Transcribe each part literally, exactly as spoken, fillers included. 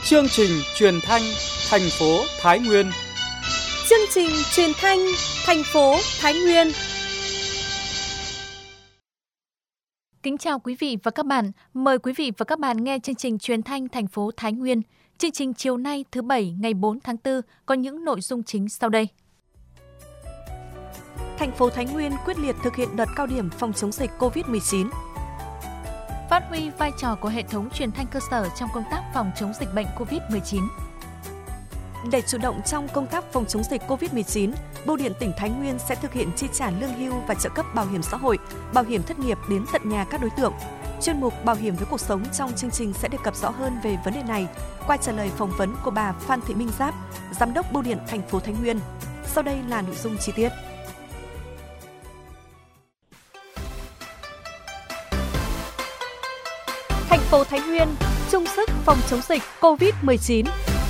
Chương trình truyền thanh thành phố Thái Nguyên. Chương trình truyền thanh thành phố Thái Nguyên. Kính chào quý vị và các bạn. Mời quý vị và các bạn nghe chương trình truyền thanh thành phố Thái Nguyên. Chương trình chiều nay thứ Bảy ngày bốn tháng tư có những nội dung chính sau đây. Thành phố Thái Nguyên quyết liệt thực hiện đợt cao điểm phòng chống dịch covid mười chín. Phát huy vai trò của hệ thống truyền thanh cơ sở trong công tác phòng chống dịch bệnh covid mười chín. Để chủ động trong công tác phòng chống dịch covid mười chín, Bưu điện tỉnh Thái Nguyên sẽ thực hiện chi trả lương hưu và trợ cấp bảo hiểm xã hội, bảo hiểm thất nghiệp đến tận nhà các đối tượng. Chuyên mục Bảo hiểm với cuộc sống trong chương trình sẽ đề cập rõ hơn về vấn đề này qua trả lời phỏng vấn của bà Phan Thị Minh Giáp, Giám đốc Bưu điện thành phố Thái Nguyên. Sau đây là nội dung chi tiết. Thành phố Thái Nguyên chung sức phòng chống dịch covid mười chín.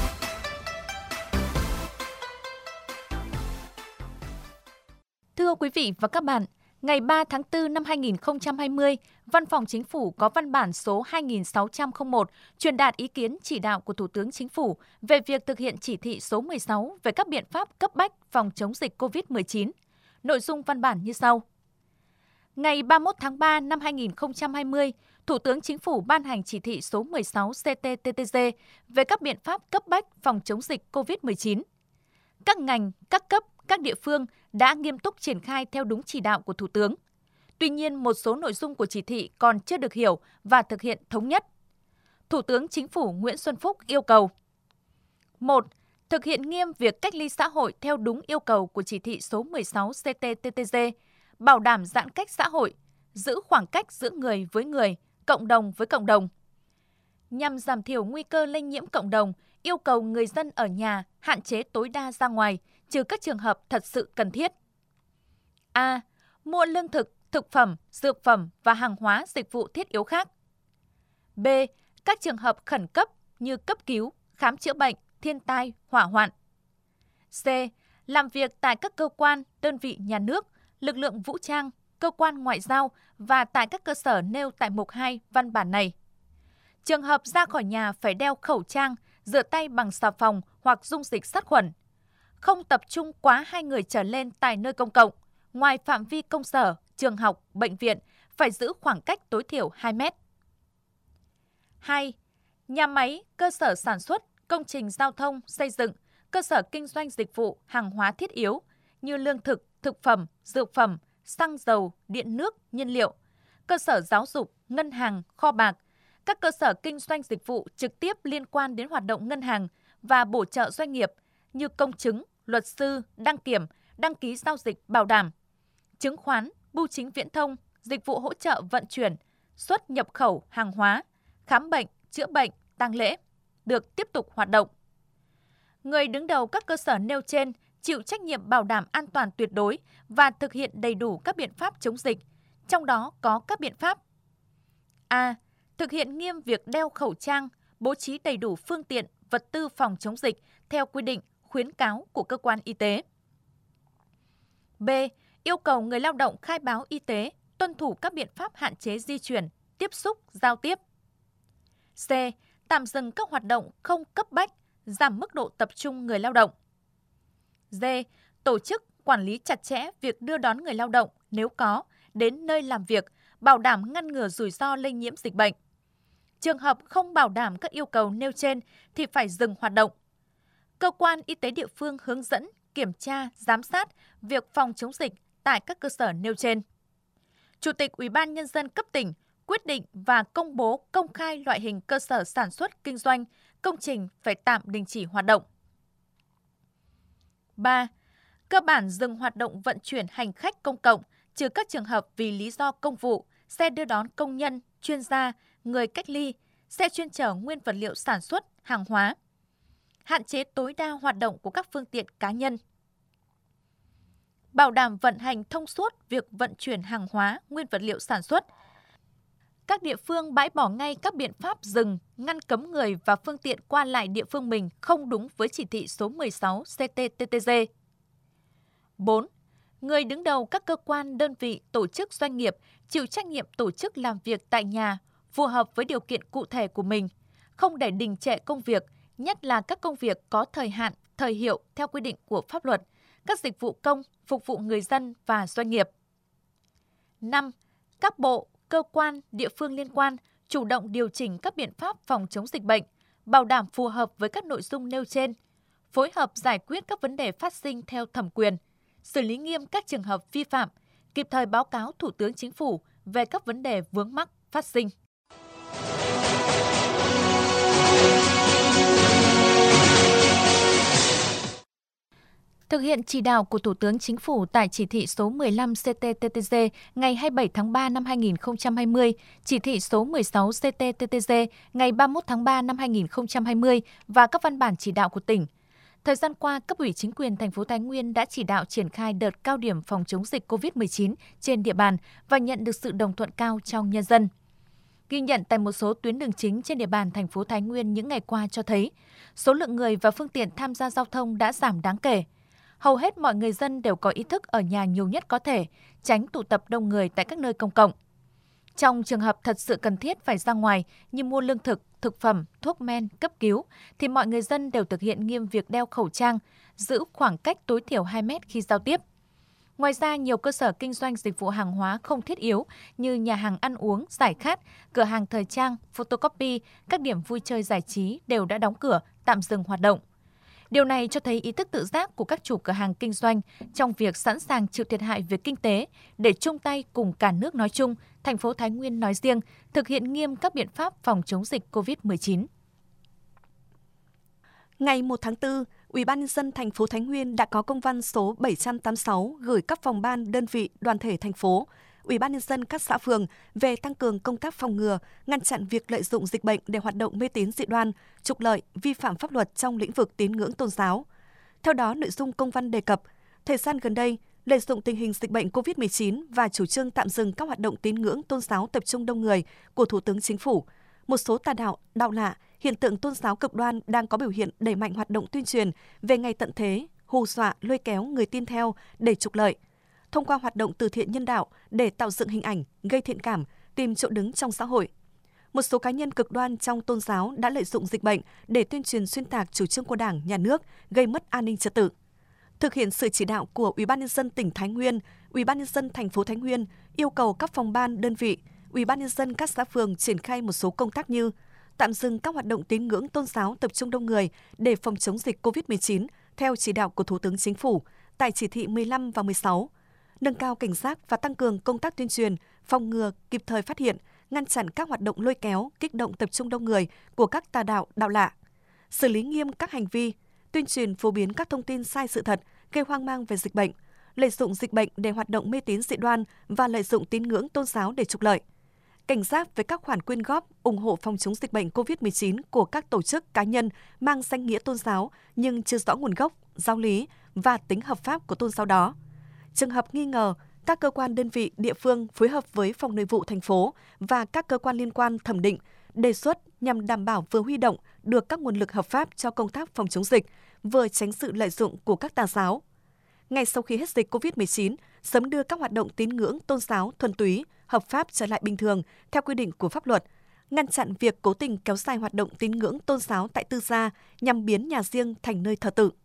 Thưa quý vị và các bạn, ngày ba tháng tư năm hai nghìn không trăm hai mươi, Văn phòng Chính phủ có văn bản số hai nghìn sáu trăm lẻ một truyền đạt ý kiến chỉ đạo của Thủ tướng Chính phủ về việc thực hiện chỉ thị số mười sáu về các biện pháp cấp bách phòng chống dịch covid mười chín. Nội dung văn bản như sau. Ngày ba mươi mốt tháng ba năm hai nghìn không trăm hai mươi, Thủ tướng Chính phủ ban hành chỉ thị số mười sáu C T T T G về các biện pháp cấp bách phòng chống dịch covid mười chín. Các ngành, các cấp, các địa phương đã nghiêm túc triển khai theo đúng chỉ đạo của Thủ tướng. Tuy nhiên, một số nội dung của chỉ thị còn chưa được hiểu và thực hiện thống nhất. Thủ tướng Chính phủ Nguyễn Xuân Phúc yêu cầu: một. Thực hiện nghiêm việc cách ly xã hội theo đúng yêu cầu của chỉ thị số mười sáu C T T T G, bảo đảm giãn cách xã hội, giữ khoảng cách giữa người với người, cộng đồng với cộng đồng. Nhằm giảm thiểu nguy cơ lây nhiễm cộng đồng, yêu cầu người dân ở nhà hạn chế tối đa ra ngoài, trừ các trường hợp thật sự cần thiết. A. Mua lương thực, thực phẩm, dược phẩm và hàng hóa dịch vụ thiết yếu khác. B. Các trường hợp khẩn cấp như cấp cứu, khám chữa bệnh, thiên tai, hỏa hoạn. C. Làm việc tại các cơ quan, đơn vị nhà nước, lực lượng vũ trang, cơ quan ngoại giao và tại các cơ sở nêu tại mục hai văn bản này. Trường hợp ra khỏi nhà phải đeo khẩu trang, rửa tay bằng xà phòng hoặc dung dịch sát khuẩn. Không tập trung quá hai người trở lên tại nơi công cộng, ngoài phạm vi công sở, trường học, bệnh viện, phải giữ khoảng cách tối thiểu hai mét. hai. Nhà máy, cơ sở sản xuất, công trình giao thông, xây dựng, cơ sở kinh doanh dịch vụ, hàng hóa thiết yếu như lương thực, thực phẩm, dược phẩm, xăng dầu, điện nước, nhiên liệu, cơ sở giáo dục, ngân hàng, kho bạc, các cơ sở kinh doanh dịch vụ trực tiếp liên quan đến hoạt động ngân hàng và bổ trợ doanh nghiệp như công chứng, luật sư, đăng kiểm, đăng ký giao dịch bảo đảm, chứng khoán, bưu chính viễn thông, dịch vụ hỗ trợ vận chuyển, xuất nhập khẩu hàng hóa, khám bệnh, chữa bệnh, tang lễ, được tiếp tục hoạt động. Người đứng đầu các cơ sở nêu trên chịu trách nhiệm bảo đảm an toàn tuyệt đối và thực hiện đầy đủ các biện pháp chống dịch, trong đó có các biện pháp: A. Thực hiện nghiêm việc đeo khẩu trang, bố trí đầy đủ phương tiện, vật tư phòng chống dịch theo quy định, khuyến cáo của cơ quan y tế. B. Yêu cầu người lao động khai báo y tế, tuân thủ các biện pháp hạn chế di chuyển, tiếp xúc, giao tiếp. C. Tạm dừng các hoạt động không cấp bách, giảm mức độ tập trung người lao động. D. Tổ chức, quản lý chặt chẽ việc đưa đón người lao động nếu có đến nơi làm việc, bảo đảm ngăn ngừa rủi ro lây nhiễm dịch bệnh. Trường hợp không bảo đảm các yêu cầu nêu trên thì phải dừng hoạt động. Cơ quan y tế địa phương hướng dẫn, kiểm tra, giám sát việc phòng chống dịch tại các cơ sở nêu trên. Chủ tịch Ủy ban Nhân dân cấp tỉnh quyết định và công bố công khai loại hình cơ sở sản xuất kinh doanh, công trình phải tạm đình chỉ hoạt động. ba. Cơ bản dừng hoạt động vận chuyển hành khách công cộng, trừ các trường hợp vì lý do công vụ, xe đưa đón công nhân, chuyên gia, người cách ly, xe chuyên chở nguyên vật liệu sản xuất, hàng hóa. Hạn chế tối đa hoạt động của các phương tiện cá nhân. Bảo đảm vận hành thông suốt việc vận chuyển hàng hóa, nguyên vật liệu sản xuất. Các địa phương bãi bỏ ngay các biện pháp dừng, ngăn cấm người và phương tiện qua lại địa phương mình không đúng với chỉ thị số mười sáu C T T T G. bốn. Người đứng đầu các cơ quan, đơn vị, tổ chức doanh nghiệp chịu trách nhiệm tổ chức làm việc tại nhà phù hợp với điều kiện cụ thể của mình, không để đình trệ công việc, nhất là các công việc có thời hạn, thời hiệu theo quy định của pháp luật, các dịch vụ công phục vụ người dân và doanh nghiệp. năm. Các bộ, cơ quan, địa phương liên quan chủ động điều chỉnh các biện pháp phòng chống dịch bệnh, bảo đảm phù hợp với các nội dung nêu trên, phối hợp giải quyết các vấn đề phát sinh theo thẩm quyền, xử lý nghiêm các trường hợp vi phạm, kịp thời báo cáo Thủ tướng Chính phủ về các vấn đề vướng mắc phát sinh. Thực hiện chỉ đạo của Thủ tướng Chính phủ tại chỉ thị số mười lăm C T T T G ngày hai mươi bảy tháng ba năm hai nghìn không trăm hai mươi, chỉ thị số mười sáu C T T T G ngày ba mươi mốt tháng ba năm hai nghìn không trăm hai mươi và các văn bản chỉ đạo của tỉnh. Thời gian qua, cấp ủy chính quyền thành phố Thái Nguyên đã chỉ đạo triển khai đợt cao điểm phòng chống dịch covid mười chín trên địa bàn và nhận được sự đồng thuận cao trong nhân dân. Ghi nhận tại một số tuyến đường chính trên địa bàn thành phố Thái Nguyên những ngày qua cho thấy, số lượng người và phương tiện tham gia giao thông đã giảm đáng kể. Hầu hết mọi người dân đều có ý thức ở nhà nhiều nhất có thể, tránh tụ tập đông người tại các nơi công cộng. Trong trường hợp thật sự cần thiết phải ra ngoài như mua lương thực, thực phẩm, thuốc men, cấp cứu, thì mọi người dân đều thực hiện nghiêm việc đeo khẩu trang, giữ khoảng cách tối thiểu hai mét khi giao tiếp. Ngoài ra, nhiều cơ sở kinh doanh dịch vụ hàng hóa không thiết yếu như nhà hàng ăn uống, giải khát, cửa hàng thời trang, photocopy, các điểm vui chơi giải trí đều đã đóng cửa, tạm dừng hoạt động. Điều này cho thấy ý thức tự giác của các chủ cửa hàng kinh doanh trong việc sẵn sàng chịu thiệt hại về kinh tế để chung tay cùng cả nước nói chung, thành phố Thái Nguyên nói riêng, thực hiện nghiêm các biện pháp phòng chống dịch covid mười chín. Ngày một tháng tư, Ủy ban nhân dân thành phố Thái Nguyên đã có công văn số bảy trăm tám mươi sáu gửi các phòng ban, đơn vị, đoàn thể thành phố, Ủy ban nhân dân các xã phường về tăng cường công tác phòng ngừa, ngăn chặn việc lợi dụng dịch bệnh để hoạt động mê tín dị đoan, trục lợi, vi phạm pháp luật trong lĩnh vực tín ngưỡng tôn giáo. Theo đó, nội dung công văn đề cập, thời gian gần đây, lợi dụng tình hình dịch bệnh covid mười chín và chủ trương tạm dừng các hoạt động tín ngưỡng tôn giáo tập trung đông người của Thủ tướng Chính phủ, một số tà đạo, đạo lạ, hiện tượng tôn giáo cực đoan đang có biểu hiện đẩy mạnh hoạt động tuyên truyền về ngày tận thế, hù dọa, lôi kéo người tin theo để trục lợi. Thông qua hoạt động từ thiện nhân đạo để tạo dựng hình ảnh, gây thiện cảm, tìm chỗ đứng trong xã hội. Một số cá nhân cực đoan trong tôn giáo đã lợi dụng dịch bệnh để tuyên truyền xuyên tạc chủ trương của Đảng, Nhà nước, gây mất an ninh trật tự. Thực hiện sự chỉ đạo của Ủy ban nhân dân tỉnh Thái Nguyên, Ủy ban nhân dân thành phố Thái Nguyên yêu cầu các phòng ban, đơn vị, Ủy ban nhân dân các xã phường triển khai một số công tác như tạm dừng các hoạt động tín ngưỡng tôn giáo tập trung đông người để phòng chống dịch covid mười chín theo chỉ đạo của Thủ tướng Chính phủ tại chỉ thị mười lăm và mười sáu, nâng cao cảnh giác và tăng cường công tác tuyên truyền, phòng ngừa, kịp thời phát hiện, ngăn chặn các hoạt động lôi kéo, kích động tập trung đông người của các tà đạo, đạo lạ, xử lý nghiêm các hành vi, tuyên truyền phổ biến các thông tin sai sự thật, gây hoang mang về dịch bệnh, lợi dụng dịch bệnh để hoạt động mê tín dị đoan và lợi dụng tín ngưỡng tôn giáo để trục lợi. Cảnh giác với các khoản quyên góp, ủng hộ phòng chống dịch bệnh covid mười chín của các tổ chức cá nhân mang danh nghĩa tôn giáo nhưng chưa rõ nguồn gốc, giáo lý và tính hợp pháp của tôn giáo đó. Trường hợp nghi ngờ, các cơ quan đơn vị địa phương phối hợp với Phòng Nội vụ thành phố và các cơ quan liên quan thẩm định, đề xuất nhằm đảm bảo vừa huy động được các nguồn lực hợp pháp cho công tác phòng chống dịch, vừa tránh sự lợi dụng của các tà giáo. Ngay sau khi hết dịch covid mười chín, sớm đưa các hoạt động tín ngưỡng tôn giáo thuần túy, hợp pháp trở lại bình thường theo quy định của pháp luật, ngăn chặn việc cố tình kéo dài hoạt động tín ngưỡng tôn giáo tại tư gia nhằm biến nhà riêng thành nơi thờ tự.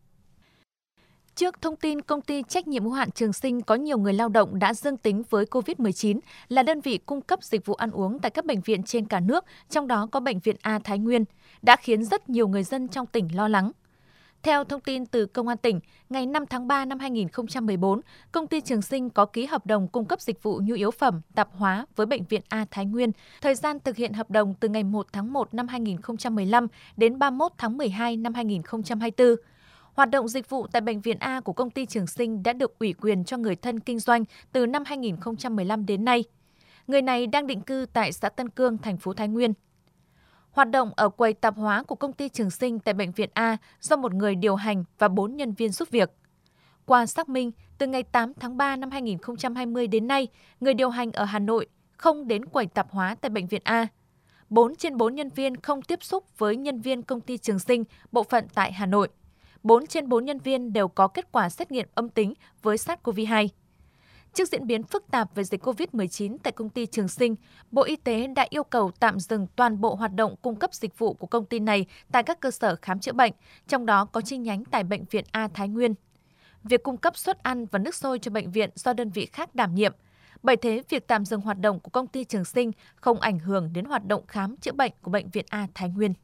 Trước thông tin công ty trách nhiệm hữu hạn Trường Sinh có nhiều người lao động đã dương tính với covid mười chín là đơn vị cung cấp dịch vụ ăn uống tại các bệnh viện trên cả nước, trong đó có Bệnh viện A Thái Nguyên, đã khiến rất nhiều người dân trong tỉnh lo lắng. Theo thông tin từ Công an tỉnh, ngày năm tháng ba năm hai nghìn không trăm mười bốn, công ty Trường Sinh có ký hợp đồng cung cấp dịch vụ nhu yếu phẩm, tạp hóa với Bệnh viện A Thái Nguyên. Thời gian thực hiện hợp đồng từ ngày một tháng một năm hai nghìn không trăm mười lăm đến ba mươi mốt tháng mười hai năm hai nghìn không trăm hai mươi tư. Hoạt động dịch vụ tại Bệnh viện A của công ty Trường Sinh đã được ủy quyền cho người thân kinh doanh từ năm hai nghìn không trăm mười lăm đến nay. Người này đang định cư tại xã Tân Cương, thành phố Thái Nguyên. Hoạt động ở quầy tạp hóa của công ty Trường Sinh tại Bệnh viện A do một người điều hành và bốn nhân viên giúp việc. Qua xác minh, từ ngày tám tháng ba năm hai nghìn không trăm hai mươi đến nay, người điều hành ở Hà Nội không đến quầy tạp hóa tại Bệnh viện A. bốn trên bốn nhân viên không tiếp xúc với nhân viên công ty Trường Sinh, bộ phận tại Hà Nội. bốn trên bốn nhân viên đều có kết quả xét nghiệm âm tính với SARS-xê o vê hai. Trước diễn biến phức tạp về dịch cô vít mười chín tại công ty Trường Sinh, Bộ Y tế đã yêu cầu tạm dừng toàn bộ hoạt động cung cấp dịch vụ của công ty này tại các cơ sở khám chữa bệnh, trong đó có chi nhánh tại Bệnh viện A Thái Nguyên. Việc cung cấp suất ăn và nước sôi cho bệnh viện do đơn vị khác đảm nhiệm. Bởi thế, việc tạm dừng hoạt động của công ty Trường Sinh không ảnh hưởng đến hoạt động khám chữa bệnh của Bệnh viện A Thái Nguyên.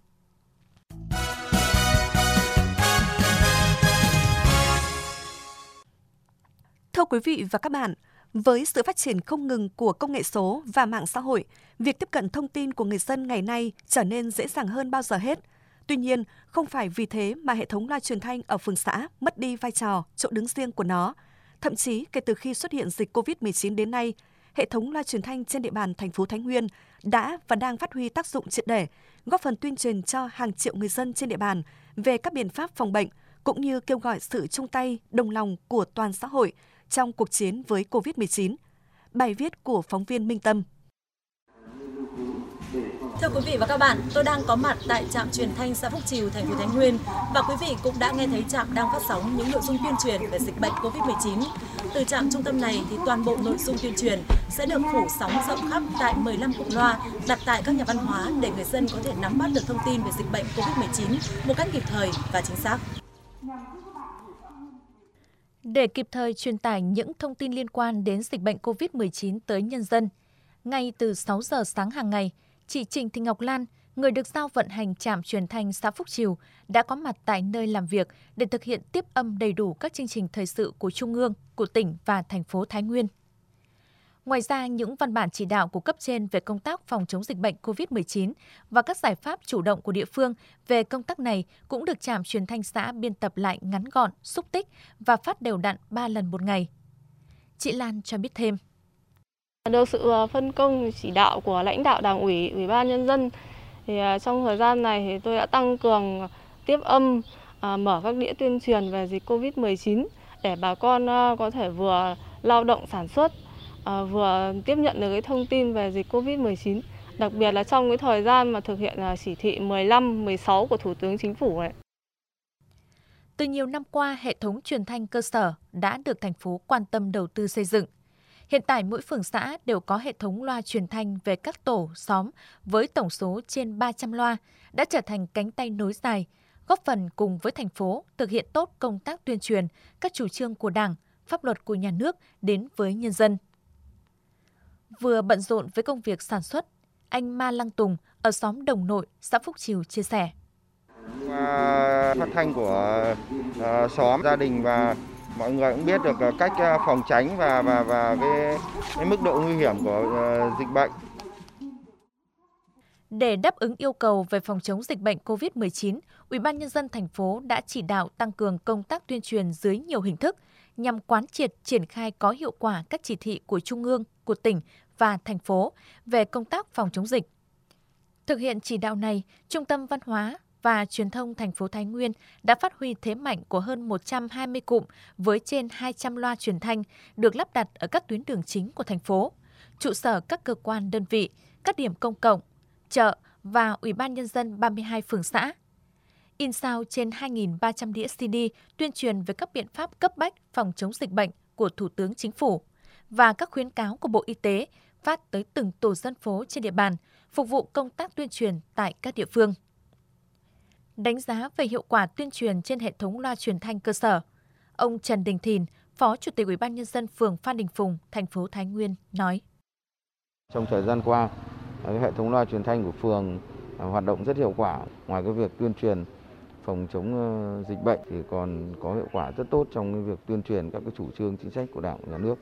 Thưa quý vị và các bạn, với sự phát triển không ngừng của công nghệ số và mạng xã hội, việc tiếp cận thông tin của người dân ngày nay trở nên dễ dàng hơn bao giờ hết. Tuy nhiên, không phải vì thế mà hệ thống loa truyền thanh ở phường xã mất đi vai trò, chỗ đứng riêng của nó. Thậm chí, kể từ khi xuất hiện dịch cô vít mười chín đến nay, hệ thống loa truyền thanh trên địa bàn thành phố Thái Nguyên đã và đang phát huy tác dụng triệt để, góp phần tuyên truyền cho hàng triệu người dân trên địa bàn về các biện pháp phòng bệnh, cũng như kêu gọi sự chung tay, đồng lòng của toàn xã hội trong cuộc chiến với cô vít mười chín. Bài viết của phóng viên Minh Tâm. Thưa quý vị và các bạn, tôi đang có mặt tại trạm truyền thanh xã Phúc Trìu, thành phố Thái Nguyên và quý vị cũng đã nghe thấy trạm đang phát sóng những nội dung tuyên truyền về dịch bệnh cô vít mười chín. Từ trạm trung tâm này thì toàn bộ nội dung tuyên truyền sẽ được phủ sóng rộng khắp tại mười lăm cụm loa đặt tại các nhà văn hóa để người dân có thể nắm bắt được thông tin về dịch bệnh cô vít mười chín một cách kịp thời và chính xác. Để kịp thời truyền tải những thông tin liên quan đến dịch bệnh cô vít mười chín tới nhân dân, ngay từ sáu giờ sáng hàng ngày, chị Trịnh Thị Ngọc Lan, người được giao vận hành trạm truyền thanh xã Phúc Trìu, đã có mặt tại nơi làm việc để thực hiện tiếp âm đầy đủ các chương trình thời sự của Trung ương, của tỉnh và thành phố Thái Nguyên. Ngoài ra, những văn bản chỉ đạo của cấp trên về công tác phòng chống dịch bệnh cô vít mười chín và các giải pháp chủ động của địa phương về công tác này cũng được trạm truyền thanh xã biên tập lại ngắn gọn, xúc tích và phát đều đặn ba lần một ngày. Chị Lan cho biết thêm. Được sự phân công chỉ đạo của lãnh đạo Đảng ủy, Ủy ban Nhân dân, thì trong thời gian này thì tôi đã tăng cường tiếp âm, mở các đĩa tuyên truyền về dịch cô vít mười chín để bà con có thể vừa lao động sản xuất, vừa tiếp nhận được cái thông tin về dịch cô vít mười chín, đặc biệt là trong cái thời gian mà thực hiện chỉ thị mười lăm, mười sáu của Thủ tướng Chính phủ này. Từ nhiều năm qua, hệ thống truyền thanh cơ sở đã được thành phố quan tâm đầu tư xây dựng. Hiện tại, mỗi phường xã đều có hệ thống loa truyền thanh về các tổ, xóm với tổng số trên ba trăm loa, đã trở thành cánh tay nối dài, góp phần cùng với thành phố thực hiện tốt công tác tuyên truyền các chủ trương của Đảng, pháp luật của nhà nước đến với nhân dân. Vừa bận rộn với công việc sản xuất, anh Ma Lăng Tùng ở xóm Đồng Nội, xã Phúc Trìu chia sẻ. Phát thanh của uh, xóm, gia đình và mọi người cũng biết được cách phòng tránh và và và cái, cái mức độ nguy hiểm của uh, dịch bệnh. Để đáp ứng yêu cầu về phòng chống dịch bệnh cô vít mười chín, Ủy ban Nhân dân thành phố đã chỉ đạo tăng cường công tác tuyên truyền dưới nhiều hình thức nhằm quán triệt triển khai có hiệu quả các chỉ thị của Trung ương, của tỉnh và thành phố về công tác phòng chống dịch. Thực hiện chỉ đạo này, Trung tâm Văn hóa và Truyền thông thành phố Thái Nguyên đã phát huy thế mạnh của hơn một trăm hai mươi cụm với trên hai trăm loa truyền thanh được lắp đặt ở các tuyến đường chính của thành phố, trụ sở các cơ quan đơn vị, các điểm công cộng, chợ và Ủy ban Nhân dân ba mươi hai phường xã. In sao trên hai nghìn ba trăm đĩa xê đê tuyên truyền về các biện pháp cấp bách phòng chống dịch bệnh của Thủ tướng Chính phủ và các khuyến cáo của Bộ Y tế phát tới từng tổ dân phố trên địa bàn, phục vụ công tác tuyên truyền tại các địa phương. Đánh giá về hiệu quả tuyên truyền trên hệ thống loa truyền thanh cơ sở, ông Trần Đình Thìn, Phó Chủ tịch Ủy ban Nhân dân phường Phan Đình Phùng, thành phố Thái Nguyên nói. Trong thời gian qua, hệ thống loa truyền thanh của phường hoạt động rất hiệu quả. Ngoài cái việc tuyên truyền phòng chống dịch bệnh thì còn có hiệu quả rất tốt trong cái việc tuyên truyền các cái chủ trương chính sách của Đảng và Nhà nước.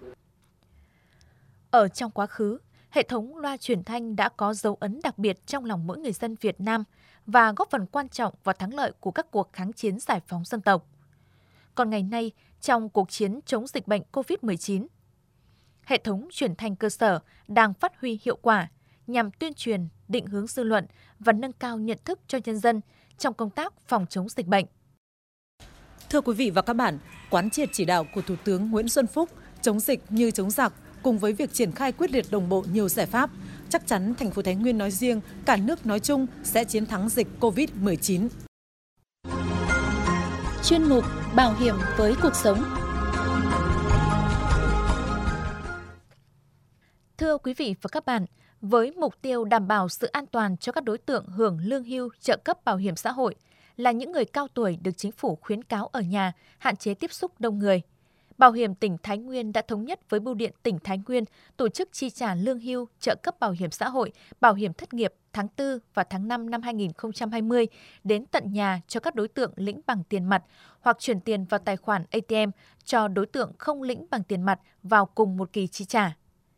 Ở trong quá khứ, hệ thống loa truyền thanh đã có dấu ấn đặc biệt trong lòng mỗi người dân Việt Nam và góp phần quan trọng vào thắng lợi của các cuộc kháng chiến giải phóng dân tộc. Còn ngày nay, trong cuộc chiến chống dịch bệnh cô vít mười chín, hệ thống truyền thanh cơ sở đang phát huy hiệu quả nhằm tuyên truyền, định hướng dư luận và nâng cao nhận thức cho nhân dân trong công tác phòng chống dịch bệnh. Thưa quý vị và các bạn, quán triệt chỉ đạo của Thủ tướng Nguyễn Xuân Phúc chống dịch như chống giặc, cùng với việc triển khai quyết liệt đồng bộ nhiều giải pháp, chắc chắn thành phố Thái Nguyên nói riêng, cả nước nói chung sẽ chiến thắng dịch cô vít mười chín. Chuyên mục Bảo hiểm với cuộc sống. Thưa quý vị và các bạn, với mục tiêu đảm bảo sự an toàn cho các đối tượng hưởng lương hưu, trợ cấp bảo hiểm xã hội là những người cao tuổi được chính phủ khuyến cáo ở nhà, hạn chế tiếp xúc đông người. Bảo hiểm tỉnh Thái Nguyên đã thống nhất với Bưu điện tỉnh Thái Nguyên tổ chức chi trả lương hưu, trợ cấp bảo hiểm xã hội, bảo hiểm thất nghiệp tháng tư và tháng năm năm hai nghìn không trăm hai mươi đến tận nhà cho các đối tượng lĩnh bằng tiền mặt hoặc chuyển tiền vào tài khoản a tê em cho đối tượng không lĩnh bằng tiền mặt vào cùng một kỳ chi trả.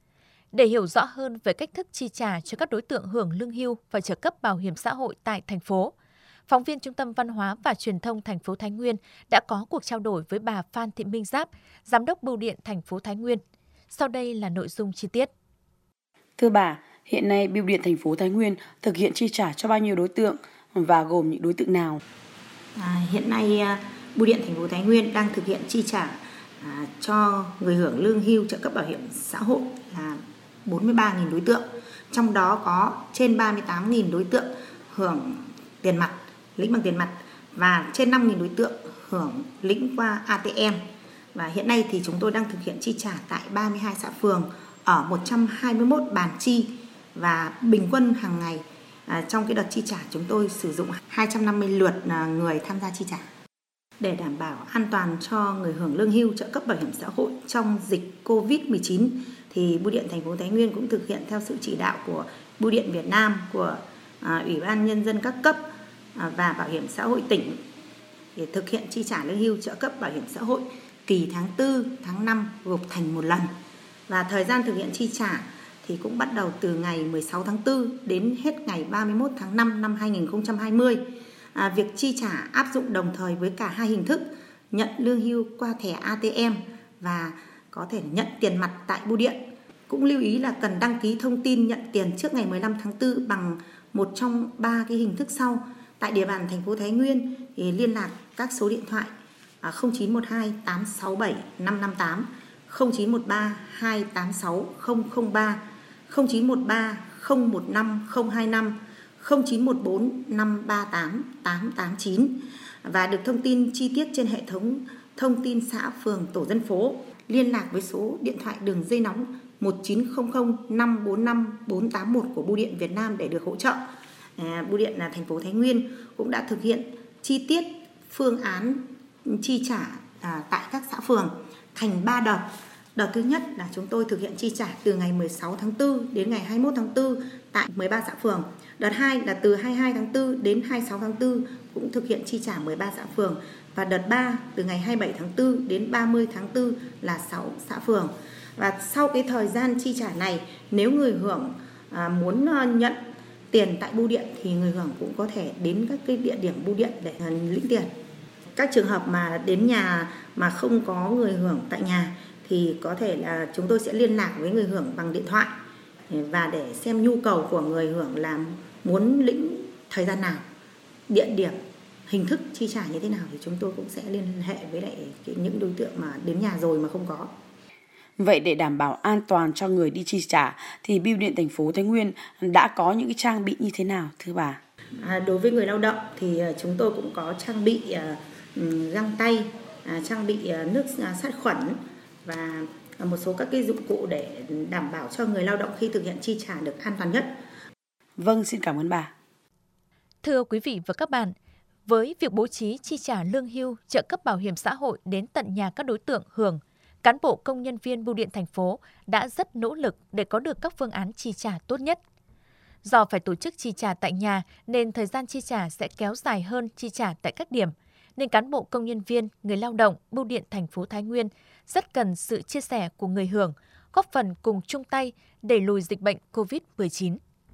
Để hiểu rõ hơn về cách thức chi trả cho các đối tượng hưởng lương hưu và trợ cấp bảo hiểm xã hội tại thành phố, phóng viên Trung tâm Văn hóa và Truyền thông thành phố Thái Nguyên đã có cuộc trao đổi với bà Phan Thị Minh Giáp, Giám đốc Bưu điện thành phố Thái Nguyên. Sau đây là nội dung chi tiết. Thưa bà, hiện nay Bưu điện thành phố Thái Nguyên thực hiện chi trả cho bao nhiêu đối tượng và gồm những đối tượng nào? À, hiện nay Bưu điện thành phố Thái Nguyên đang thực hiện chi trả à, cho người hưởng lương hưu trợ cấp bảo hiểm xã hội là bốn mươi ba nghìn đối tượng, trong đó có trên ba mươi tám nghìn đối tượng hưởng tiền mặt, lĩnh bằng tiền mặt và trên năm nghìn đối tượng hưởng lĩnh qua a tê em. Và hiện nay thì chúng tôi đang thực hiện chi trả tại ba mươi hai xã phường ở một trăm hai mươi mốt bàn chi, và bình quân hàng ngày à, trong cái đợt chi trả chúng tôi sử dụng hai trăm năm mươi lượt à, người tham gia chi trả. Để đảm bảo an toàn cho người hưởng lương hưu trợ cấp bảo hiểm xã hội trong dịch covid mười chín thì Bưu điện thành phố Thái Nguyên cũng thực hiện theo sự chỉ đạo của Bưu điện Việt Nam, của à, Ủy ban Nhân dân các cấp à, và Bảo hiểm xã hội tỉnh để thực hiện chi trả lương hưu trợ cấp bảo hiểm xã hội kỳ tháng tư, tháng năm gộp thành một lần. Và thời gian thực hiện chi trả thì cũng bắt đầu từ ngày mười sáu tháng tư đến hết ngày ba mươi mốt tháng năm năm hai nghìn không trăm hai mươi. À, việc chi trả áp dụng đồng thời với cả hai hình thức nhận lương hưu qua thẻ a tê em và có thể nhận tiền mặt tại bưu điện. Cũng lưu ý là cần đăng ký thông tin nhận tiền trước ngày mười lăm tháng tư bằng một trong ba cái hình thức sau. Tại địa bàn thành phố Thái Nguyên thì liên lạc các số điện thoại không chín một hai tám sáu bảy năm năm tám, không chín một ba hai tám sáu không không ba, không chín một ba không một năm không hai năm, không chín một bốn năm ba tám tám tám chín và được thông tin chi tiết trên hệ thống thông tin xã phường tổ dân phố. Liên lạc với số điện thoại đường dây nóng một chín không không năm bốn năm bốn tám một của Bưu điện Việt Nam để được hỗ trợ. À, Bưu điện là thành phố Thái Nguyên cũng đã thực hiện chi tiết phương án chi trả à, tại các xã phường thành ba đợt. Đợt thứ nhất là chúng tôi thực hiện chi trả từ ngày mười sáu tháng tư đến ngày hai mươi mốt tháng tư tại mười ba xã phường. Đợt hai là từ hai mươi hai tháng tư đến hai mươi sáu tháng tư cũng thực hiện chi trả mười ba xã phường. Và đợt ba từ ngày hai mươi bảy tháng tư đến ba mươi tháng tư là sáu xã phường. Và sau cái thời gian chi trả này, nếu người hưởng à, muốn nhận tiền tại bưu điện thì người hưởng cũng có thể đến các cái địa điểm bưu điện để lĩnh tiền. Các trường hợp mà đến nhà mà không có người hưởng tại nhà thì có thể là chúng tôi sẽ liên lạc với người hưởng bằng điện thoại và để xem nhu cầu của người hưởng là muốn lĩnh thời gian nào, địa điểm, hình thức chi trả như thế nào thì chúng tôi cũng sẽ liên hệ với lại những đối tượng mà đến nhà rồi mà không có. Vậy để đảm bảo an toàn cho người đi chi trả thì Bưu điện thành phố Thái Nguyên đã có những cái trang bị như thế nào thưa bà? À, đối với người lao động thì chúng tôi cũng có trang bị uh, găng tay, uh, trang bị uh, nước sát khuẩn và một số các cái dụng cụ để đảm bảo cho người lao động khi thực hiện chi trả được an toàn nhất. Vâng, xin cảm ơn bà. Thưa quý vị và các bạn, với việc bố trí chi trả lương hưu, trợ cấp bảo hiểm xã hội đến tận nhà các đối tượng hưởng, cán bộ công nhân viên Bưu điện thành phố đã rất nỗ lực để có được các phương án chi trả tốt nhất. Do phải tổ chức chi trả tại nhà nên thời gian chi trả sẽ kéo dài hơn chi trả tại các điểm, nên cán bộ công nhân viên, người lao động Bưu điện thành phố Thái Nguyên rất cần sự chia sẻ của người hưởng, góp phần cùng chung tay đẩy lùi dịch bệnh covid mười chín.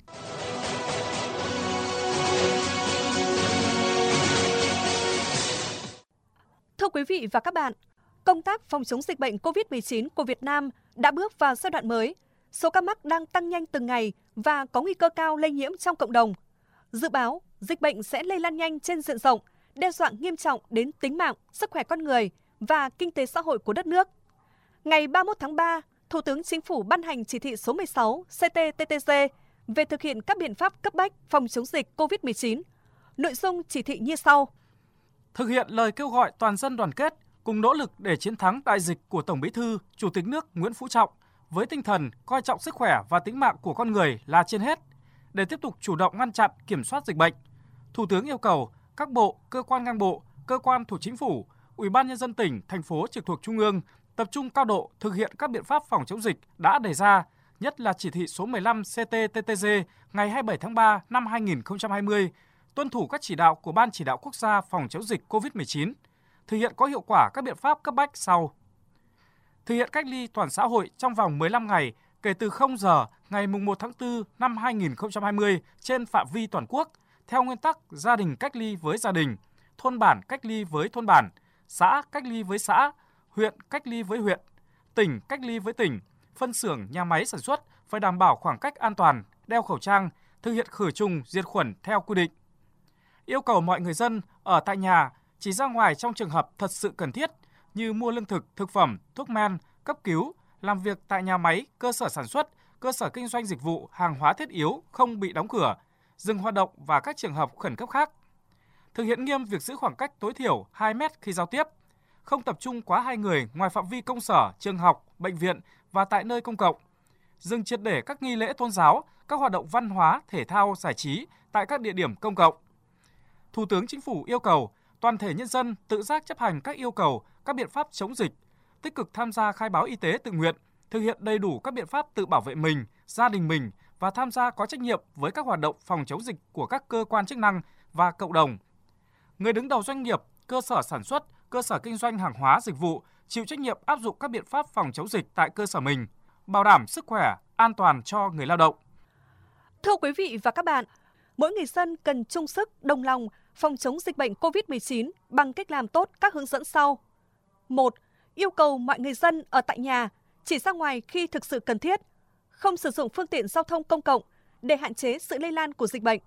Thưa quý vị và các bạn, công tác phòng chống dịch bệnh covid mười chín của Việt Nam đã bước vào giai đoạn mới. Số ca mắc đang tăng nhanh từng ngày và có nguy cơ cao lây nhiễm trong cộng đồng. Dự báo, dịch bệnh sẽ lây lan nhanh trên diện rộng, đe dọa nghiêm trọng đến tính mạng, sức khỏe con người và kinh tế xã hội của đất nước. Ngày ba mươi mốt tháng ba, Thủ tướng Chính phủ ban hành chỉ thị số mười sáu C T T T G về thực hiện các biện pháp cấp bách phòng chống dịch covid mười chín. Nội dung chỉ thị như sau. Thực hiện lời kêu gọi toàn dân đoàn kết, cùng nỗ lực để chiến thắng đại dịch của Tổng Bí thư, Chủ tịch nước Nguyễn Phú Trọng với tinh thần coi trọng sức khỏe và tính mạng của con người là trên hết. Để tiếp tục chủ động ngăn chặn, kiểm soát dịch bệnh, Thủ tướng yêu cầu các bộ, cơ quan ngang bộ, cơ quan thuộc Chính phủ, Ủy ban Nhân dân tỉnh, thành phố trực thuộc Trung ương tập trung cao độ thực hiện các biện pháp phòng chống dịch đã đề ra, nhất là chỉ thị số mười lăm C T T T G ngày hai mươi bảy tháng ba năm hai nghìn không trăm hai mươi, tuân thủ các chỉ đạo của Ban Chỉ đạo Quốc gia phòng chống dịch covid mười chín, thực hiện có hiệu quả các biện pháp cấp bách sau. Thực hiện cách ly toàn xã hội trong vòng mười lăm ngày kể từ không giờ ngày mùng một tháng tư năm hai nghìn không trăm hai mươi trên phạm vi toàn quốc, theo nguyên tắc gia đình cách ly với gia đình, thôn bản cách ly với thôn bản, xã cách ly với xã, huyện cách ly với huyện, tỉnh cách ly với tỉnh, phân xưởng, nhà máy sản xuất phải đảm bảo khoảng cách an toàn, đeo khẩu trang, thực hiện khử trùng, diệt khuẩn theo quy định. Yêu cầu mọi người dân ở tại nhà chỉ ra ngoài trong trường hợp thật sự cần thiết như mua lương thực, thực phẩm, thuốc men, cấp cứu, làm việc tại nhà máy, cơ sở sản xuất, cơ sở kinh doanh dịch vụ, hàng hóa thiết yếu không bị đóng cửa, dừng hoạt động và các trường hợp khẩn cấp khác. Thực hiện nghiêm việc giữ khoảng cách tối thiểu hai mét khi giao tiếp, không tập trung quá hai người ngoài phạm vi công sở, trường học, bệnh viện và tại nơi công cộng. Dừng triệt để các nghi lễ tôn giáo, các hoạt động văn hóa, thể thao, giải trí tại các địa điểm công cộng. Thủ tướng Chính phủ yêu cầu toàn thể nhân dân tự giác chấp hành các yêu cầu, các biện pháp chống dịch, tích cực tham gia khai báo y tế tự nguyện, thực hiện đầy đủ các biện pháp tự bảo vệ mình, gia đình mình và tham gia có trách nhiệm với các hoạt động phòng chống dịch của các cơ quan chức năng và cộng đồng. Người đứng đầu doanh nghiệp, cơ sở sản xuất, cơ sở kinh doanh hàng hóa dịch vụ chịu trách nhiệm áp dụng các biện pháp phòng chống dịch tại cơ sở mình, bảo đảm sức khỏe, an toàn cho người lao động. Thưa quý vị và các bạn, mỗi người dân cần chung sức, đồng lòng phòng chống dịch bệnh covid mười chín bằng cách làm tốt các hướng dẫn sau. một. Yêu cầu mọi người dân ở tại nhà chỉ ra ngoài khi thực sự cần thiết, không sử dụng phương tiện giao thông công cộng để hạn chế sự lây lan của dịch bệnh.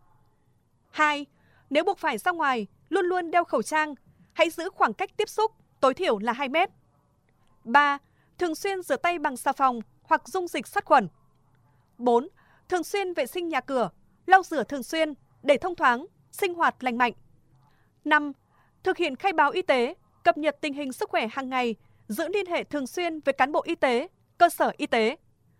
hai. Nếu buộc phải ra ngoài, luôn luôn đeo khẩu trang, hãy giữ khoảng cách tiếp xúc tối thiểu là hai mét. ba. Thường xuyên rửa tay bằng xà phòng hoặc dung dịch sát khuẩn. bốn. Thường xuyên vệ sinh nhà cửa, lau rửa thường xuyên để thông thoáng, sinh hoạt lành mạnh. năm. Thực hiện khai báo y tế, cập nhật tình hình sức khỏe hàng ngày, giữ liên hệ thường xuyên với cán bộ y tế, cơ sở y tế.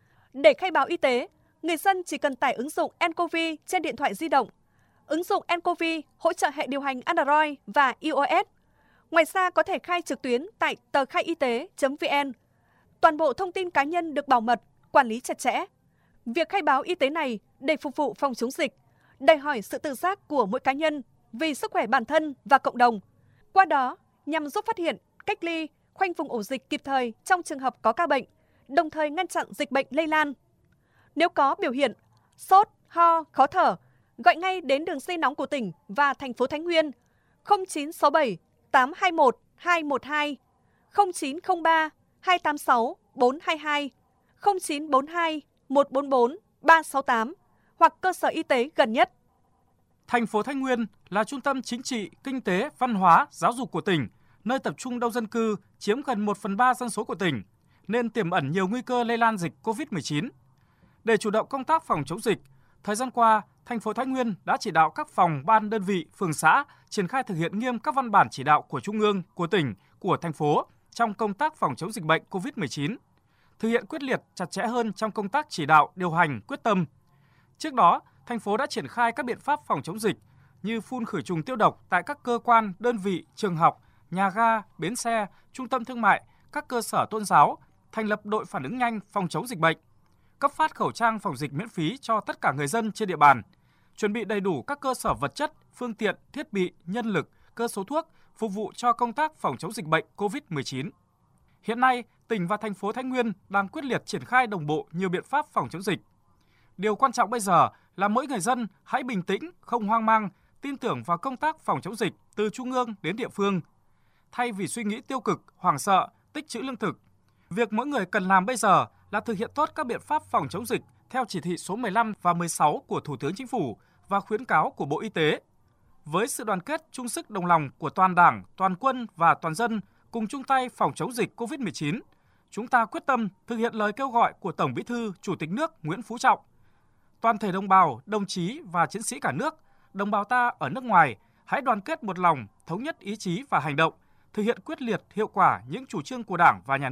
Để khai báo y tế, người dân chỉ cần tải ứng dụng nCoV trên điện thoại di động. Ứng dụng nCoV hỗ trợ hệ điều hành Android và iOS. Ngoài ra có thể khai trực tuyến tại tờ khai y tế chấm vn. Toàn bộ thông tin cá nhân được bảo mật, quản lý chặt chẽ. Việc khai báo y tế này để phục vụ phòng chống dịch, đòi hỏi sự tự giác của mỗi cá nhân vì sức khỏe bản thân và cộng đồng. Qua đó, nhằm giúp phát hiện, cách ly, khoanh vùng ổ dịch kịp thời trong trường hợp có ca bệnh, đồng thời ngăn chặn dịch bệnh lây lan. Nếu có biểu hiện sốt, ho, khó thở, gọi ngay đến đường dây nóng của tỉnh và thành phố Thái Nguyên không chín sáu bảy tám hai một hai một hai, không chín không ba hai tám sáu bốn hai hai, không chín bốn hai một bốn bốn ba sáu tám hoặc cơ sở y tế gần nhất. Thành phố Thái Nguyên là trung tâm chính trị, kinh tế, văn hóa, giáo dục của tỉnh, nơi tập trung đông dân cư chiếm gần một phần ba dân số của tỉnh, nên tiềm ẩn nhiều nguy cơ lây lan dịch covid mười chín. Để chủ động công tác phòng chống dịch, thời gian qua, thành phố Thái Nguyên đã chỉ đạo các phòng, ban, đơn vị, phường xã triển khai thực hiện nghiêm các văn bản chỉ đạo của Trung ương, của tỉnh, của thành phố trong công tác phòng chống dịch bệnh covid mười chín, thực hiện quyết liệt, chặt chẽ hơn trong công tác chỉ đạo, điều hành, quyết tâm. Trước đó, thành phố đã triển khai các biện pháp phòng chống dịch như phun khử trùng tiêu độc tại các cơ quan, đơn vị, trường học, nhà ga, bến xe, trung tâm thương mại, các cơ sở tôn giáo, thành lập đội phản ứng nhanh phòng chống dịch bệnh, cấp phát khẩu trang phòng dịch miễn phí cho tất cả người dân trên địa bàn, chuẩn bị đầy đủ các cơ sở vật chất, phương tiện, thiết bị, nhân lực, cơ số thuốc phục vụ cho công tác phòng chống dịch bệnh covid mười chín. Hiện nay, tỉnh và thành phố Thái Nguyên đang quyết liệt triển khai đồng bộ nhiều biện pháp phòng chống dịch. Điều quan trọng bây giờ là mỗi người dân hãy bình tĩnh, không hoang mang, tin tưởng vào công tác phòng chống dịch từ trung ương đến địa phương. Thay vì suy nghĩ tiêu cực, hoảng sợ, tích trữ lương thực, việc mỗi người cần làm bây giờ là thực hiện tốt các biện pháp phòng chống dịch theo chỉ thị số mười lăm và mười sáu của Thủ tướng Chính phủ và khuyến cáo của Bộ Y tế. Với sự đoàn kết, chung sức đồng lòng của toàn Đảng, toàn quân và toàn dân cùng chung tay phòng chống dịch covid mười chín, chúng ta quyết tâm thực hiện lời kêu gọi của Tổng Bí thư, Chủ tịch nước Nguyễn Phú Trọng. Toàn thể đồng bào, đồng chí và chiến sĩ cả nước, đồng bào ta ở nước ngoài hãy đoàn kết một lòng, thống nhất ý chí và hành động, thực hiện quyết liệt, hiệu quả những chủ trương của Đảng và Nhà nước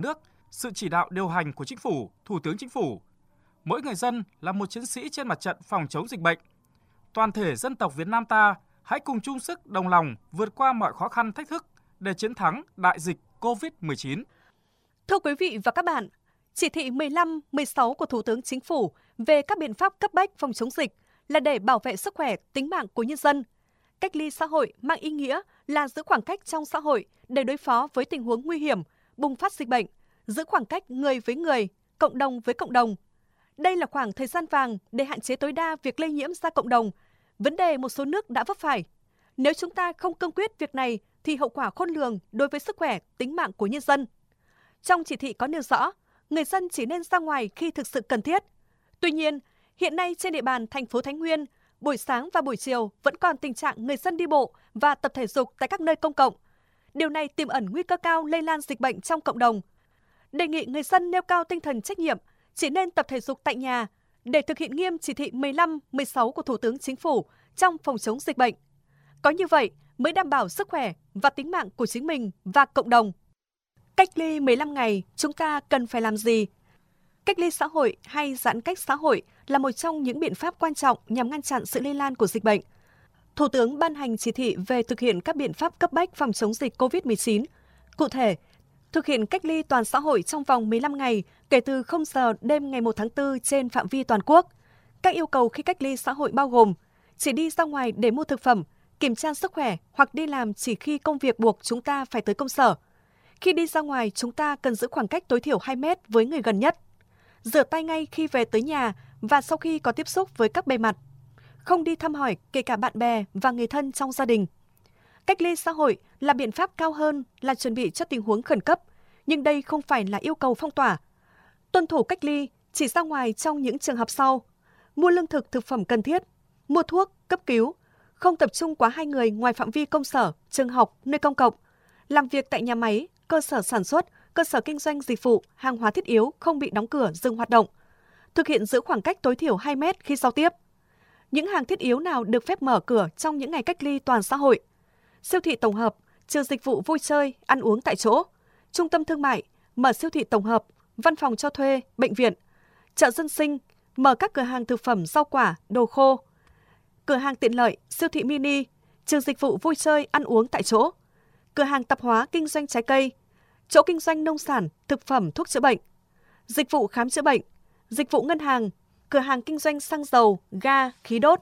sự chỉ đạo điều hành của Chính phủ, Thủ tướng Chính phủ. Mỗi người dân là một chiến sĩ trên mặt trận phòng chống dịch bệnh. Toàn thể dân tộc Việt Nam ta hãy cùng chung sức đồng lòng vượt qua mọi khó khăn thách thức để chiến thắng đại dịch cô vít mười chín. Thưa quý vị và các bạn, chỉ thị mười lăm, mười sáu của Thủ tướng Chính phủ về các biện pháp cấp bách phòng chống dịch là để bảo vệ sức khỏe, tính mạng của nhân dân. Cách ly xã hội mang ý nghĩa là giữ khoảng cách trong xã hội để đối phó với tình huống nguy hiểm, bùng phát dịch bệnh, giữ khoảng cách người với người, cộng đồng với cộng đồng. Đây là khoảng thời gian vàng để hạn chế tối đa việc lây nhiễm ra cộng đồng, vấn đề một số nước đã vấp phải. Nếu chúng ta không cương quyết việc này thì hậu quả khôn lường đối với sức khỏe, tính mạng của nhân dân. Trong chỉ thị có nêu rõ, người dân chỉ nên ra ngoài khi thực sự cần thiết. Tuy nhiên, hiện nay trên địa bàn thành phố Thái Nguyên, buổi sáng và buổi chiều vẫn còn tình trạng người dân đi bộ và tập thể dục tại các nơi công cộng. Điều này tiềm ẩn nguy cơ cao lây lan dịch bệnh trong cộng đồng. Đề nghị người dân nêu cao tinh thần trách nhiệm, chỉ nên tập thể dục tại nhà để thực hiện nghiêm chỉ thị mười lăm, mười sáu của Thủ tướng Chính phủ trong phòng chống dịch bệnh. Có như vậy mới đảm bảo sức khỏe và tính mạng của chính mình và cộng đồng. Cách ly mười lăm ngày, chúng ta cần phải làm gì? Cách ly xã hội hay giãn cách xã hội là một trong những biện pháp quan trọng nhằm ngăn chặn sự lây lan của dịch bệnh. Thủ tướng ban hành chỉ thị về thực hiện các biện pháp cấp bách phòng chống dịch cô vít mười chín. Cụ thể, thực hiện cách ly toàn xã hội trong vòng mười lăm ngày kể từ không giờ đêm ngày một tháng tư trên phạm vi toàn quốc. Các yêu cầu khi cách ly xã hội bao gồm chỉ đi ra ngoài để mua thực phẩm, kiểm tra sức khỏe hoặc đi làm chỉ khi công việc buộc chúng ta phải tới công sở. Khi đi ra ngoài, chúng ta cần giữ khoảng cách tối thiểu hai mét với người gần nhất. Rửa tay ngay khi về tới nhà và sau khi có tiếp xúc với các bề mặt. Không đi thăm hỏi kể cả bạn bè và người thân trong gia đình. Cách ly xã hội là biện pháp cao hơn là chuẩn bị cho tình huống khẩn cấp, nhưng đây không phải là yêu cầu phong tỏa. Tuân thủ cách ly chỉ ra ngoài trong những trường hợp sau: mua lương thực thực phẩm cần thiết, mua thuốc, cấp cứu, không tập trung quá hai người ngoài phạm vi công sở, trường học, nơi công cộng, làm việc tại nhà máy, cơ sở sản xuất, cơ sở kinh doanh dịch vụ, hàng hóa thiết yếu không bị đóng cửa, dừng hoạt động. Thực hiện giữ khoảng cách tối thiểu hai mét khi giao tiếp. Những hàng thiết yếu nào được phép mở cửa trong những ngày cách ly toàn xã hội? Siêu thị tổng hợp, trừ dịch vụ vui chơi, ăn uống tại chỗ. Trung tâm thương mại, mở siêu thị tổng hợp, văn phòng cho thuê, bệnh viện. Chợ dân sinh, mở các cửa hàng thực phẩm, rau quả, đồ khô. Cửa hàng tiện lợi, siêu thị mini, trừ dịch vụ vui chơi, ăn uống tại chỗ. Cửa hàng tạp hóa kinh doanh trái cây, chỗ kinh doanh nông sản, thực phẩm, thuốc chữa bệnh, dịch vụ khám chữa bệnh, dịch vụ ngân hàng, cửa hàng kinh doanh xăng dầu, ga, khí đốt.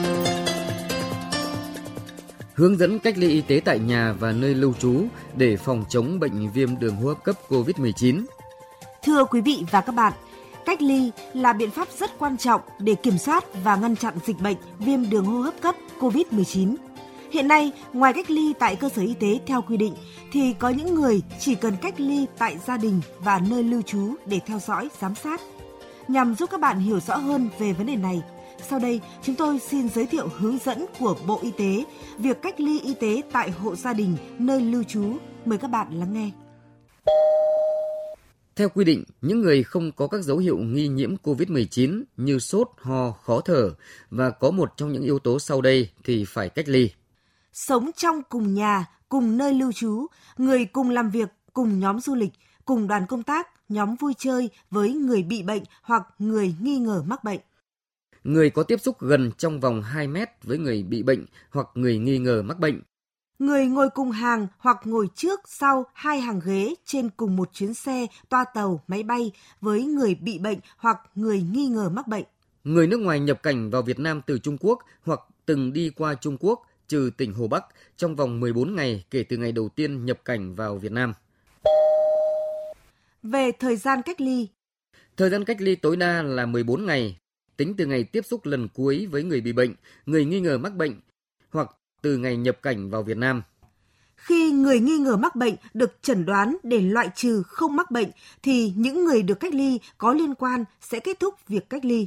Hướng dẫn cách ly y tế tại nhà và nơi lưu trú để phòng chống bệnh viêm đường hô hấp cấp cô vít mười chín. Thưa quý vị và các bạn, cách ly là biện pháp rất quan trọng để kiểm soát và ngăn chặn dịch bệnh viêm đường hô hấp cấp cô vít mười chín. Hiện nay, ngoài cách ly tại cơ sở y tế theo quy định, thì có những người chỉ cần cách ly tại gia đình và nơi lưu trú để theo dõi, giám sát. Nhằm giúp các bạn hiểu rõ hơn về vấn đề này, sau đây chúng tôi xin giới thiệu hướng dẫn của Bộ Y tế việc cách ly y tế tại hộ gia đình, nơi lưu trú. Mời các bạn lắng nghe. Theo quy định, những người không có các dấu hiệu nghi nhiễm cô vít mười chín như sốt, ho, khó thở và có một trong những yếu tố sau đây thì phải cách ly. Sống trong cùng nhà, cùng nơi lưu trú, người cùng làm việc, cùng nhóm du lịch, cùng đoàn công tác, nhóm vui chơi với người bị bệnh hoặc người nghi ngờ mắc bệnh. Người có tiếp xúc gần trong vòng hai mét với người bị bệnh hoặc người nghi ngờ mắc bệnh. Người ngồi cùng hàng hoặc ngồi trước sau hai hàng ghế trên cùng một chuyến xe, toa tàu, máy bay với người bị bệnh hoặc người nghi ngờ mắc bệnh. Người nước ngoài nhập cảnh vào Việt Nam từ Trung Quốc hoặc từng đi qua Trung Quốc trừ tỉnh Hồ Bắc trong vòng mười bốn ngày kể từ ngày đầu tiên nhập cảnh vào Việt Nam. Về thời gian cách ly. Thời gian cách ly tối đa là mười bốn ngày, tính từ ngày tiếp xúc lần cuối với người bị bệnh, người nghi ngờ mắc bệnh hoặc từ ngày nhập cảnh vào Việt Nam. Khi người nghi ngờ mắc bệnh được chẩn đoán để loại trừ không mắc bệnh thì những người được cách ly có liên quan sẽ kết thúc việc cách ly.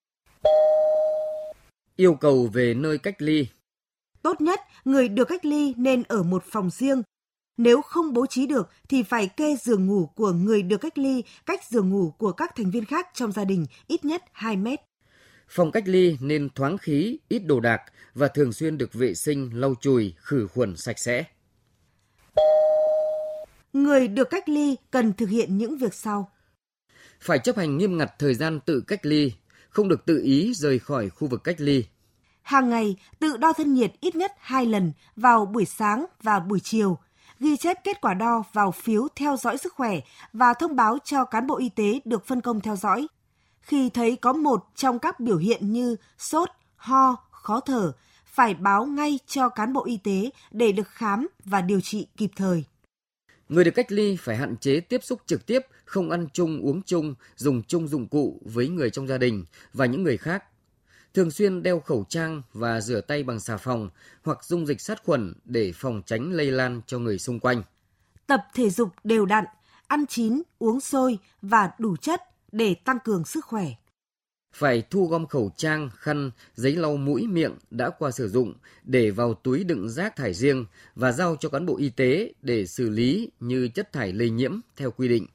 Yêu cầu về nơi cách ly. Tốt nhất, người được cách ly nên ở một phòng riêng. Nếu không bố trí được thì phải kê giường ngủ của người được cách ly cách giường ngủ của các thành viên khác trong gia đình ít nhất hai mét. Phòng cách ly nên thoáng khí, ít đồ đạc và thường xuyên được vệ sinh, lau chùi, khử khuẩn sạch sẽ. người được cách ly cần thực hiện những việc sau. Phải chấp hành nghiêm ngặt thời gian tự cách ly, không được tự ý rời khỏi khu vực cách ly. Hàng ngày tự đo thân nhiệt ít nhất hai lần vào buổi sáng và buổi chiều, ghi chép kết quả đo vào phiếu theo dõi sức khỏe và thông báo cho cán bộ y tế được phân công theo dõi. Khi thấy có một trong các biểu hiện như sốt, ho, khó thở, phải báo ngay cho cán bộ y tế để được khám và điều trị kịp thời. Người được cách ly phải hạn chế tiếp xúc trực tiếp, không ăn chung, uống chung, dùng chung dụng cụ với người trong gia đình và những người khác. Thường xuyên đeo khẩu trang và rửa tay bằng xà phòng hoặc dung dịch sát khuẩn để phòng tránh lây lan cho người xung quanh. Tập thể dục đều đặn, ăn chín, uống sôi và đủ chất để tăng cường sức khỏe. Phải thu gom khẩu trang, khăn, giấy lau mũi miệng đã qua sử dụng để vào túi đựng rác thải riêng và giao cho cán bộ y tế để xử lý như chất thải lây nhiễm theo quy định.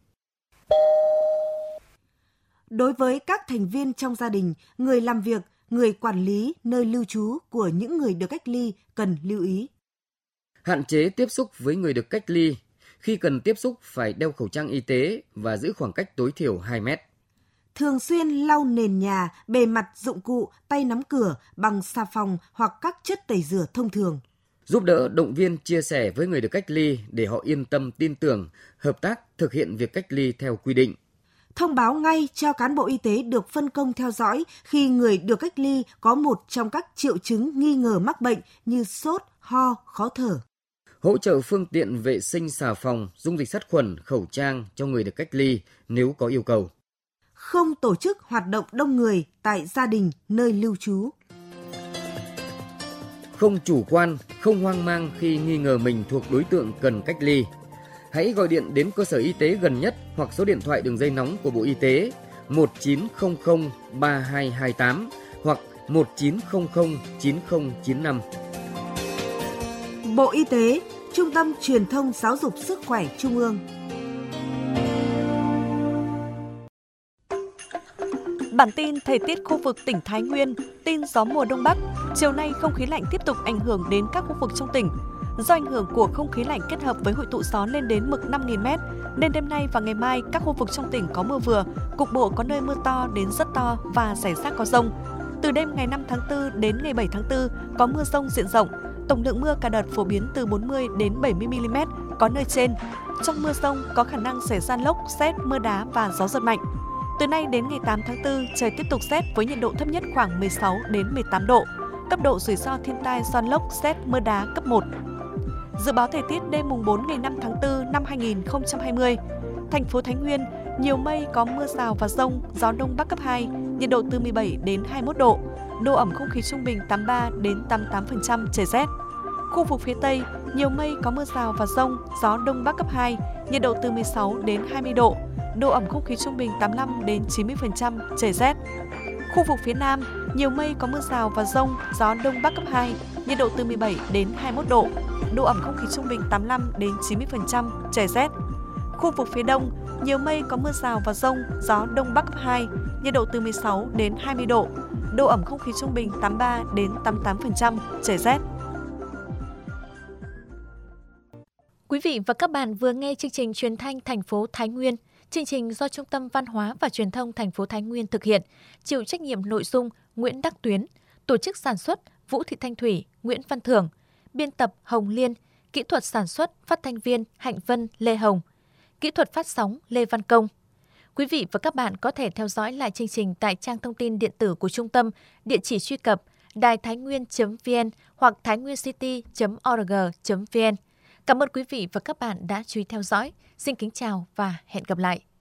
Đối với các thành viên trong gia đình, người làm việc, người quản lý nơi lưu trú của những người được cách ly cần lưu ý. Hạn chế tiếp xúc với người được cách ly. Khi cần tiếp xúc phải đeo khẩu trang y tế và giữ khoảng cách tối thiểu hai mét. Thường xuyên lau nền nhà, bề mặt dụng cụ, tay nắm cửa bằng xà phòng hoặc các chất tẩy rửa thông thường. Giúp đỡ, động viên, chia sẻ với người được cách ly để họ yên tâm, tin tưởng, hợp tác thực hiện việc cách ly theo quy định. Thông báo ngay cho cán bộ y tế được phân công theo dõi khi người được cách ly có một trong các triệu chứng nghi ngờ mắc bệnh như sốt, ho, khó thở. Hỗ trợ phương tiện vệ sinh xà phòng, dung dịch sát khuẩn, khẩu trang cho người được cách ly nếu có yêu cầu. Không tổ chức hoạt động đông người tại gia đình nơi lưu trú. Không chủ quan, không hoang mang khi nghi ngờ mình thuộc đối tượng cần cách ly. Hãy gọi điện đến cơ sở y tế gần nhất hoặc số điện thoại đường dây nóng của Bộ Y tế một chín không không ba hai hai tám hoặc một chín không không chín không chín năm. Bộ Y tế, Trung tâm Truyền thông Giáo dục Sức khỏe Trung ương. Bản tin thời tiết khu vực tỉnh Thái Nguyên, tin gió mùa Đông Bắc. Chiều nay không khí lạnh tiếp tục ảnh hưởng đến các khu vực trong tỉnh. Do ảnh hưởng của không khí lạnh kết hợp với hội tụ gió lên đến mực năm nghìn mét, nên đêm nay và ngày mai các khu vực trong tỉnh có mưa vừa, cục bộ có nơi mưa to đến rất to và rải rác có dông. Từ đêm ngày năm tháng tư đến ngày bảy tháng tư có mưa dông diện rộng, tổng lượng mưa cả đợt phổ biến từ bốn mươi đến bảy mươi mi li mét, có nơi trên. Trong mưa dông có khả năng xảy ra lốc, sét, mưa đá và gió giật mạnh. Từ nay đến ngày tám tháng tư, trời tiếp tục rét với nhiệt độ thấp nhất khoảng mười sáu đến mười tám độ. Cấp độ rủi ro thiên tai do lốc, sét, mưa đá cấp một. Dự báo thời tiết đêm mùng bốn ngày năm tháng tư năm hai nghìn không trăm hai mươi. Thành phố Thái Nguyên, nhiều mây có mưa rào và dông, gió đông bắc cấp hai, nhiệt độ từ mười bảy đến hai mươi mốt độ. Độ ẩm không khí trung bình tám mươi ba đến tám mươi tám phần trăm, trời rét. Khu vực phía Tây, nhiều mây có mưa rào và dông, gió đông bắc cấp hai, nhiệt độ từ mười sáu đến hai mươi độ. Độ ẩm không khí trung bình tám mươi lăm đến chín mươi phần trăm, trời rét. Khu vực phía Nam, nhiều mây có mưa rào và dông, gió đông bắc cấp hai, nhiệt độ từ mười bảy đến hai mươi mốt độ. Độ ẩm không khí trung bình tám mươi lăm đến chín mươi phần trăm, trời rét. Khu vực phía Đông, nhiều mây có mưa rào và dông, gió đông bắc cấp hai, nhiệt độ từ mười sáu đến hai mươi độ. Độ ẩm không khí trung bình tám mươi ba đến tám mươi tám phần trăm, trời rét. Quý vị và các bạn vừa nghe chương trình truyền thanh thành phố Thái Nguyên. Chương trình do Trung tâm Văn hóa và Truyền thông thành phố Thái Nguyên thực hiện, chịu trách nhiệm nội dung Nguyễn Đắc Tuyến, tổ chức sản xuất Vũ Thị Thanh Thủy, Nguyễn Văn Thưởng, biên tập Hồng Liên, kỹ thuật sản xuất phát thanh viên Hạnh Vân, Lê Hồng, kỹ thuật phát sóng Lê Văn Công. Quý vị và các bạn có thể theo dõi lại chương trình tại trang thông tin điện tử của Trung tâm, địa chỉ truy cập đài thái nguyên chấm vn hoặc thainwiencity chấm org chấm vn. Cảm ơn quý vị và các bạn đã chú ý theo dõi. Xin kính chào và hẹn gặp lại.